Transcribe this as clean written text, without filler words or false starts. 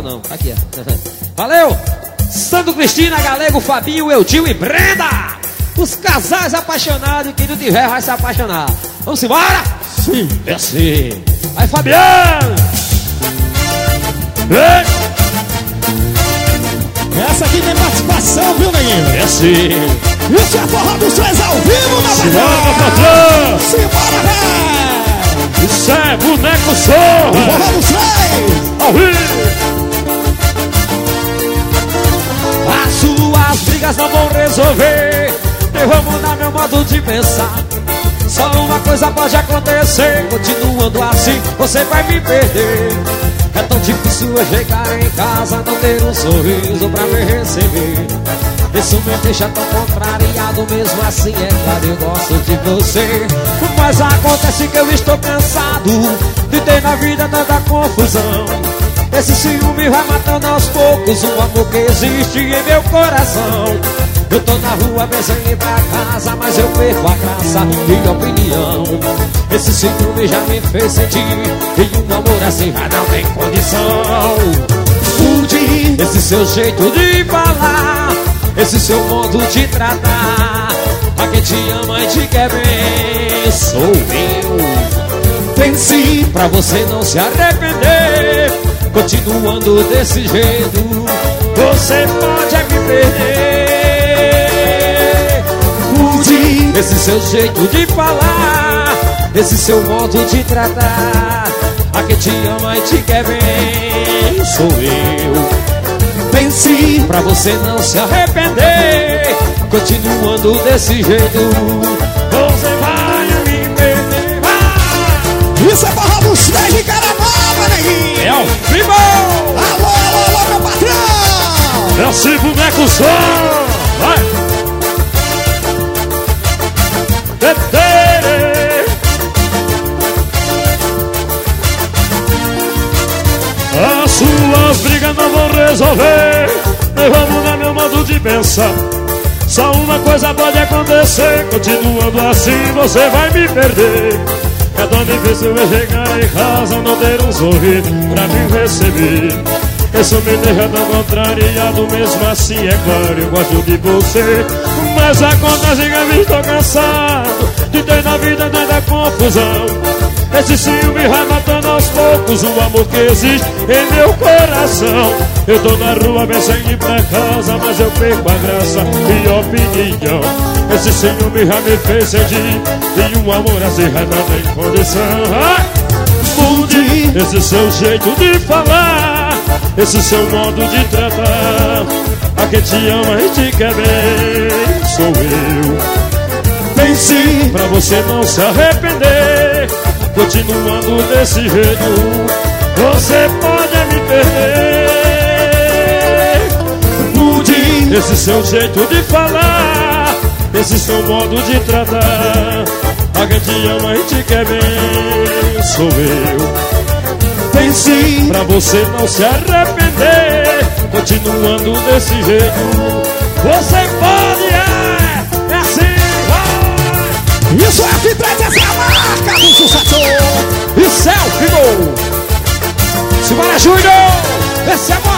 não. Aqui, ó. Valeu! Sandro Cristina, Galego, Fabinho, Eudil e Brenda! Os casais apaixonados, e quem não tiver vai se apaixonar. Vamos embora? Sim, é assim. Vai, Fabiano! Ei! Essa aqui tem participação, viu, neguinho? É assim. Isso é Forró dos Três ao vivo, na Simbora, patrão! Simbora, velho! Isso é Boneco Zorra! Forró dos Três! Ao vivo! As suas brigas não vão resolver. Eu vou mudar meu modo de pensar. Só uma coisa pode acontecer. Continuando assim, você vai me perder. É tão difícil eu chegar em casa, não ter um sorriso pra me receber. Isso me deixa tão contrariado, mesmo assim é claro, eu gosto de você. Mas acontece que eu estou cansado de ter na vida tanta confusão. Esse ciúme vai matando aos poucos o amor que existe em meu coração. Eu tô na rua pensando em ir pra casa, mas eu perco a graça e a opinião. Esse ciúme já me fez sentir e um amor assim já não tem condição. Mude esse seu jeito de falar, esse seu modo de tratar. A quem te ama e te quer bem sou eu. Pense pra você não se arrepender. Continuando desse jeito, você pode me perder. Mude esse seu jeito de falar, esse seu modo de tratar. A quem te ama e te quer bem sou eu. Pense pra você não se arrepender. Continuando desse jeito, você vai me perder. Isso é Forró dos Três de cara nova, neguinho! É o vivo! Alô, alô, alô, meu patrão! É assim, Boneco Zorra! Vai! As suas brigas não vão resolver. Eu vou mudar meu modo de pensar. Só uma coisa pode acontecer. Continuando assim você vai me perder. É tão difícil eu chegar em casa, não ter um sorriso pra me receber. Isso me deixa tão contrariado, mesmo assim é claro, eu gosto de você. Mas acontece que eu estou cansado de ter na vida tanta confusão. Esse ciúme vai matando aos poucos o amor que existe em meu coração. Eu tô na rua bem sem ir pra casa, mas eu perco a graça e a opinião. Esse ciúme já me fez sentir e um amor assim já não tem condição. Mude esse seu jeito de falar, esse seu modo de tratar. A quem te ama e te quer bem sou eu. Pense pra você não se arrepender. Continuando desse jeito, você pode me perder. Mude esse seu jeito de falar, esse seu modo de tratar. A quem te ama e te quer bem sou eu. Pense pra você não se arrepender. Continuando desse jeito, você pode, é assim, vai. Isso é F3, essa é a marca do sucesso. E selfie, gol. Simbora, Júnior. Esse é